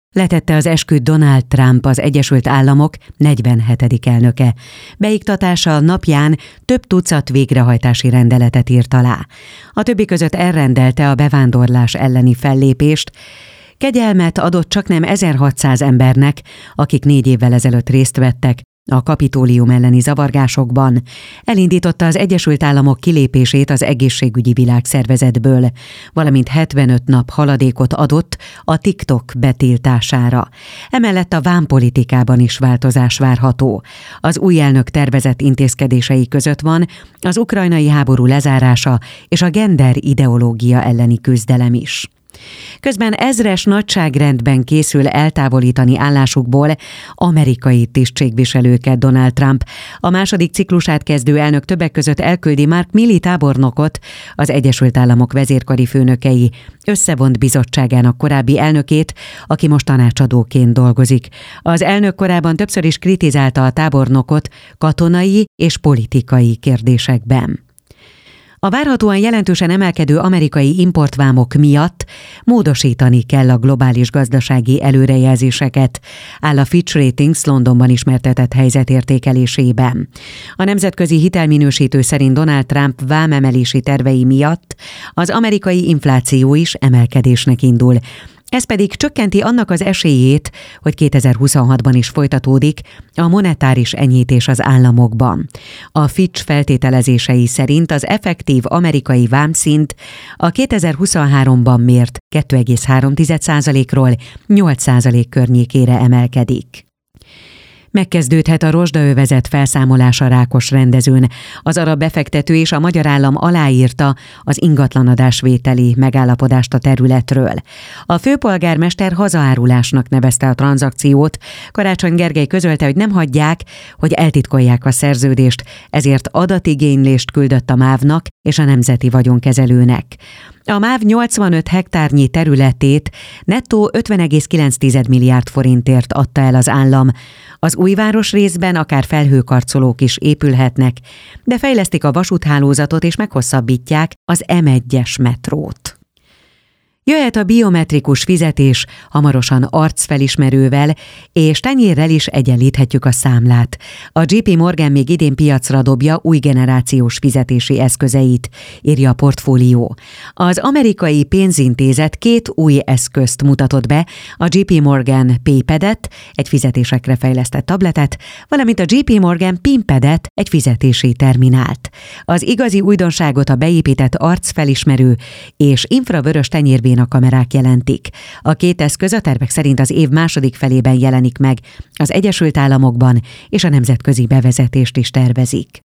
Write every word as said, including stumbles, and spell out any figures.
Letette az esküt Donald Trump, az Egyesült Államok negyvenhetedik elnöke. Beiktatása napján több tucat végrehajtási rendeletet írt alá. A többi között elrendelte a bevándorlás elleni fellépést, kegyelmet adott csaknem ezerhatszáz embernek, akik négy évvel ezelőtt részt vettek a Kapitólium elleni zavargásokban, elindította az Egyesült Államok kilépését az egészségügyi világszervezetből, valamint hetvenöt nap haladékot adott a TikTok betiltására. Emellett a vámpolitikában is változás várható. Az új elnök tervezett intézkedései között van az ukrajnai háború lezárása és a gender ideológia elleni küzdelem is. Közben ezres nagyságrendben készül eltávolítani állásukból amerikai tisztségviselőket Donald Trump. A második ciklusát kezdő elnök többek között elküldi Mark Milley tábornokot, az Egyesült Államok vezérkari főnökei összevont bizottságának korábbi elnökét, aki most tanácsadóként dolgozik. Az elnök korábban többször is kritizálta a tábornokot katonai és politikai kérdésekben. A várhatóan jelentősen emelkedő amerikai importvámok miatt módosítani kell a globális gazdasági előrejelzéseket, áll a Fitch Ratings Londonban ismertetett helyzetértékelésében. A nemzetközi hitelminősítő szerint Donald Trump vámemelési tervei miatt az amerikai infláció is emelkedésnek indul. Ez pedig csökkenti annak az esélyét, hogy kétezer-huszonhatban is folytatódik a monetáris enyhítés az államokban. A Fitch feltételezései szerint az effektív amerikai vámszint a kétezer-huszonháromban mért két egész három százalékról nyolc százalék környékére emelkedik. Megkezdődhet a rozsdaövezet felszámolása Rákosrendezőn. Az arab befektető és a magyar állam aláírta az ingatlanadásvételi megállapodást a területről. A főpolgármester hazaárulásnak nevezte a tranzakciót. Karácsony Gergely közölte, hogy nem hagyják, hogy eltitkolják a szerződést, ezért adatigénylést küldött a mávnak és a Nemzeti Vagyonkezelőnek. A MÁV nyolcvanöt hektárnyi területét nettó ötven egész kilenc milliárd forintért adta el az állam. Az új városrészben akár felhőkarcolók is épülhetnek, de fejlesztik a vasúthálózatot és meghosszabbítják az em egyes metrót. Jöhet a biometrikus fizetés, hamarosan arcfelismerővel és tenyérrel is egyenlíthetjük a számlát. A jé pé Morgan még idén piacra dobja új generációs fizetési eszközeit, írja a Portfólió. Az amerikai pénzintézet két új eszközt mutatott be, a jé pé Morgan PayPad-et, egy fizetésekre fejlesztett tabletet, valamint a jé pé Morgan PinPad-et, egy fizetési terminált. Az igazi újdonságot a beépített arcfelismerő és infravörös tenyérvén a kamerák jelentik. A két eszköz a tervek szerint az év második felében jelenik meg az Egyesült Államokban, és a nemzetközi bevezetést is tervezik.